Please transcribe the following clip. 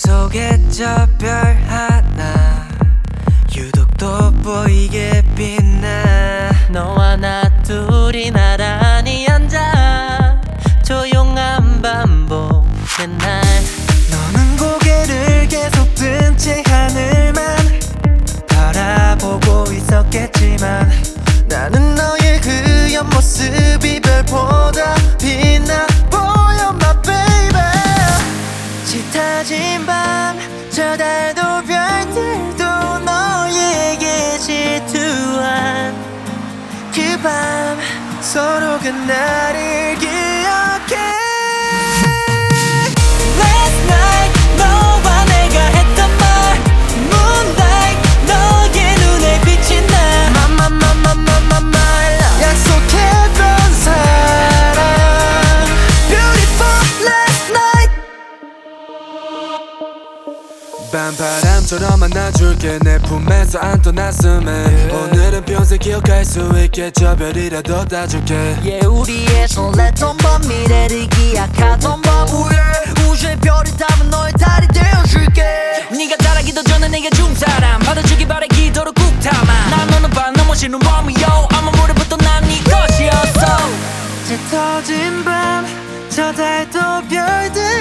속에 저 별 하나 유독 돋보이게 빛나. 너와 나 둘이 나란히 앉아 조용한 반복된 날. 너는 고개를 계속 든 채 하늘만 바라보고 있었겠지만 나는 너의 그 옆모습이 별보다 빛나 보여 my baby. 짙어진 밤 저 달도 별들도 너에게 질투한 그 밤 서로 그날을 기억해. Last night 너와 내가 했던 말 Moonlight 너의 눈에 빛이 나. 약속했던 사랑 Beautiful last night. 밤바람처럼 안아줄게 내 품에서 안떠났음에 오늘은 평생 기억할 수 있게 저 별이라도 따줄게. Yeah, 우리의 설렜던 밤 미래를 기약하던 밤 우주의 별이 담은 너의 달이 되어줄게. 네가 자라기도 전에 내게 준 사람 받아주기 바래 기도로 꾹 담아. 난 오늘 밤 넘어지는 로미오 아무 무렵부터 난 네 것이었어. 짙어진 밤 저 달도 별들